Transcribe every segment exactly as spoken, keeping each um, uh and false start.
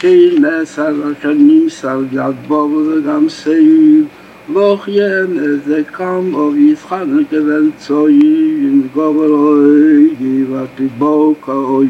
שינס על השניס על יד בור וגם סעיב לא חיים איזה קם או ישחן כבן צוי עם גובר אוי ותבוק אוי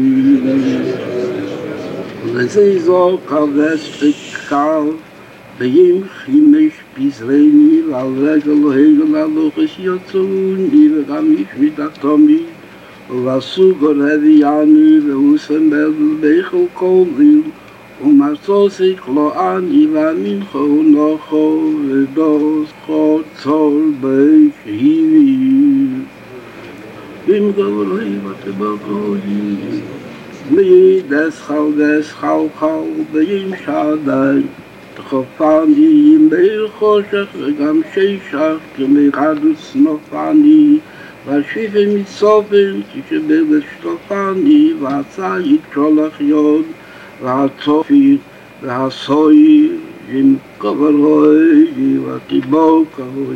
וזה זו כבש וקל בים חימש פזרני ועל רגל הגל הלוחש יצאוני וגם איש מדתומי ובסוג הרביעני והוסמל ביכל קוליל ומסוסי כלואני והמנחו נוחו ודוס חוצול בקהיבי עם גברי ותבקוי מי דסחל דסחל חל בים שעדי תחופני עם בעיר חושך וגם שישך כמרדוס נופני והשיפי מצופן כשבלת שטופני והצייד שולח יוד והצופי והסוי עם כברוי ותיבוק אוי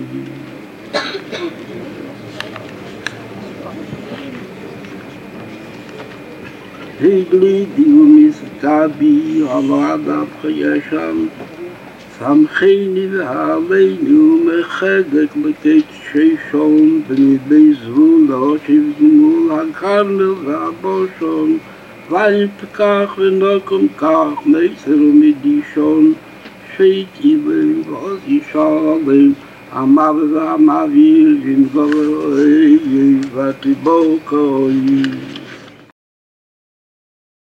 הגלידי ומסתבי עבד חיישם סמכני והעליני ומחדק לקט שישון בנדבי זבול להושיב גמול הקרנל והבושון ואין פקח ונוקם כך מסר ומדישון שית איבן ועוז ישאלם המוות והמעביר עם גברי ותבוק אוי